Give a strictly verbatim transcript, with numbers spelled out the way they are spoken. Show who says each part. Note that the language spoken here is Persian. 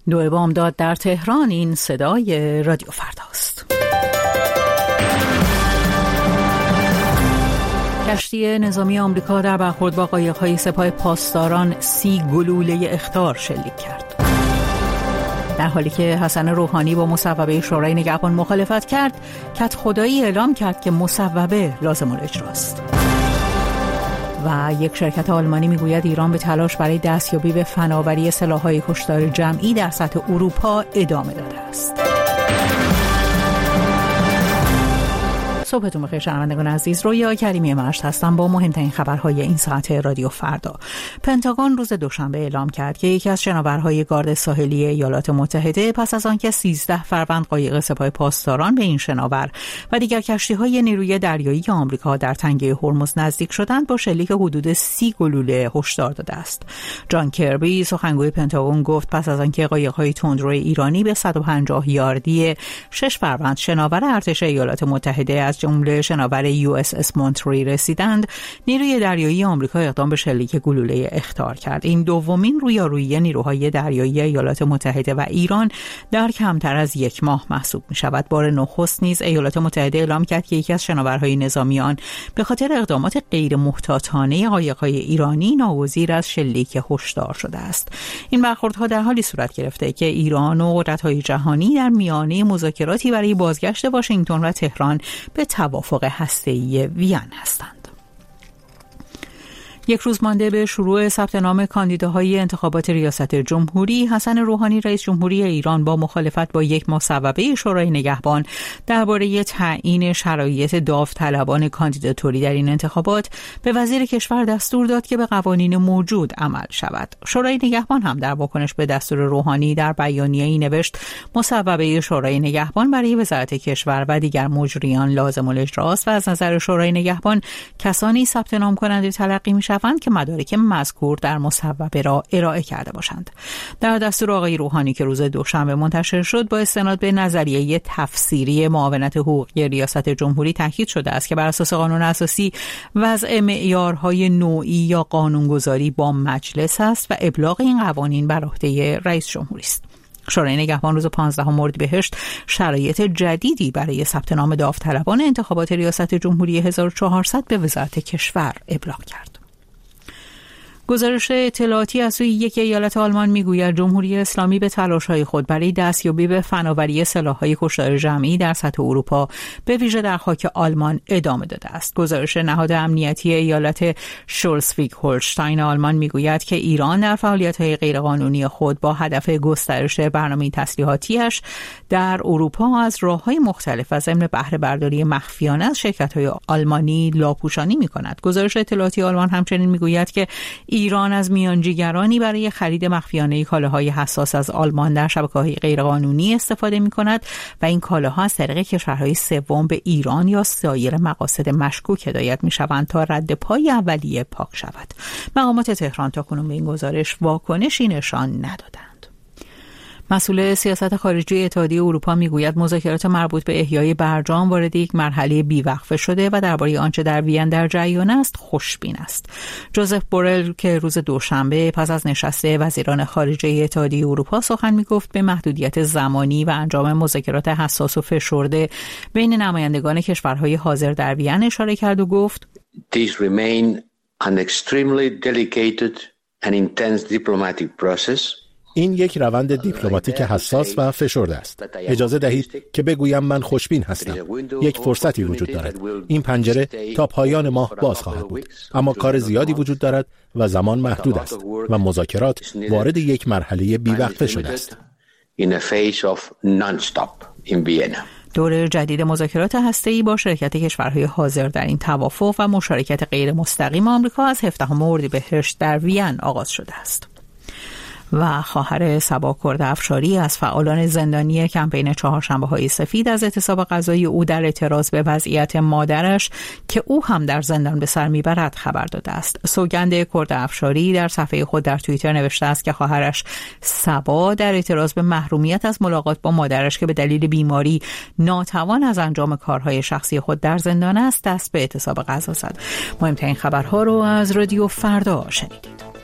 Speaker 1: دو بامداد در تهران. این صدای رادیو فرداست. کشتی نظامی آمریکا در برخورد با قایق‌های سپاه پاسداران سی گلوله اخطار شلیک کرد. در حالی که حسن روحانی با مصوبه شورای نگهبان مخالفت کرد، کدخدایی اعلام کرد که مصوبه لازم الاجراست. و یک شرکت آلمانی میگوید ایران به تلاش برای دستیابی به فناوری سلاح‌های کشتار جمعی در سطح اروپا ادامه داده است. صبحتون بخیر شنوندگان عزیز، رویا کریمی مشت هستم با مهمترین خبرهای این ساعت رادیو فردا. پنتاگون روز دوشنبه اعلام کرد که یکی از شناورهای گارد ساحلی ایالات متحده پس از آنکه سیزده فروند قایق سپاه پاسداران به این شناور و دیگر کشتی‌های نیروی دریایی آمریکا در تنگه هرمز نزدیک شدند، با شلیک حدود سی گلوله هشدار داده است. جان کربی سخنگوی پنتاگون گفت پس از آنکه قایق‌های تندرو ایرانی به صد و پنجاه یاردی شش فروند شناور ارتش ایالات متحده از جمله شناور یو اس اس مونتری رسیدند، نیروی دریایی آمریکا اقدام به شلیک گلوله اخطار کرد. این دومین رویارویی نیروهای دریایی ایالات متحده و ایران در کمتر از یک ماه محسوب می شود. بار نخست نیز ایالات متحده اعلام کرد که یکی از شناورهای نظامی آن به خاطر اقدامات غیر محتاطانه قایق‌های ایرانی ناگزیر از شلیک هشدار شده است. این برخوردها در حالی صورت گرفته که ایران و قدرت‌های جهانی در میانه مذاکراتی برای بازگشت واشنگتن و تهران به توافق هسته‌ای وین هستند. یک روز مانده به شروع ثبت نام کاندیداهای انتخابات ریاست جمهوری، حسن روحانی رئیس جمهوری ایران با مخالفت با یک مصوبه شورای نگهبان درباره تعیین شرایط داوطلبان کاندیداتوری در این انتخابات به وزیر کشور دستور داد که به قوانین موجود عمل شود. شورای نگهبان هم در واکنش به دستور روحانی در بیانیه‌ای نوشت مصوبه شورای نگهبان برای وزارت کشور و دیگر مجریان لازم الاجراست و از نظر شورای نگهبان کسانی ثبت نام کننده تلقی می‌شوند که مدارک مذکور در مصوبه را ارائه کرده باشند. در دستور آقای روحانی که روز دوشنبه منتشر شد، با استناد به نظریه تفسیری معاونت حقوقی ریاست جمهوری تاکید شده است که بر اساس قانون اساسی وضع معیارهای نوعی یا قانونگذاری با مجلس است و ابلاغ این قوانین بر عهده رئیس جمهوری است. شورای نگهبان روز پانزدهم اردیبهشت شرایط جدیدی برای ثبت نام داوطلبان انتخابات ریاست جمهوری هزار و چهارصد به وزارت کشور ابلاغ کرد. گزارش اطلاعاتی از سوی یک ایالت آلمان میگوید جمهوری اسلامی به تلاش‌های خود برای دستیابی به فناوری سلاح‌های کشتار جمعی در سطح اروپا به ویژه در خاک آلمان ادامه داده است. گزارش نهاد امنیتی ایالت شلزویگ هولشتاین آلمان میگوید که ایران در فعالیت‌های غیرقانونی خود با هدف گسترش برنامه تسلیحاتی‌اش در اروپا از راه‌های مختلف و ضمن بهره برداری مخفیانه از شرکت‌های آلمانی لاپوشانی می‌کند. گزارش اطلاعاتی آلمان همچنین میگوید که ایران از میانجیگرانی برای خرید مخفیانه کالاهای حساس از آلمان در شبکه‌های غیرقانونی استفاده می‌کند و این کالاها از طریق کشورهای سوم به ایران یا سایر مقاصد مشکوک هدایت می‌شوند تا رد پای اولیه پاک شود. مقامات تهران تاکنون به این گزارش واکنشی نشان ندادند. مسئول سیاست خارجی اتحادیه اروپا میگوید مذاکرات مربوط به احیای برجام وارد یک مرحله بیوقفه شده و درباره آنچه در وین در جریان است خوشبین است. جوزف بورل که روز دوشنبه پس از نشست وزیران خارجه اتحادیه اروپا سخن میگفت به محدودیت زمانی و انجام مذاکرات حساس و فشرده بین نمایندگان کشورهای حاضر در وین اشاره کرد و گفت
Speaker 2: These remain an extremely delicate and intense diplomatic process.
Speaker 3: این یک روند دیپلماتیک حساس و فشرده است. اجازه دهید که بگویم من خوشبین هستم. یک فرصتی وجود دارد. این پنجره تا پایان ماه باز خواهد بود. اما کار زیادی وجود دارد و زمان محدود است و مذاکرات وارد یک مرحله بیوقفه شده است.
Speaker 1: دور جدید مذاکرات هسته‌ای با شرکت کشورهای حاضر در این توافق و مشارکت غیر مستقیم آمریکا از هفدهم اردیبهشت در وین آغاز شده است. و خواهر صبا کرد افشاری از فعالان زندانی کمپین چهارشنبه‌های سفید از اعتصاب غذایی او در اعتراض به وضعیت مادرش که او هم در زندان به سر میبرد خبر داده است. سوگند کرد افشاری در صفحه خود در توییتر نوشته است که خواهرش صبا در اعتراض به محرومیت از ملاقات با مادرش که به دلیل بیماری ناتوان از انجام کارهای شخصی خود در زندان است دست به اعتصاب غذا زد. مهمترین خبرها رو از رادیو فردا شنیدید.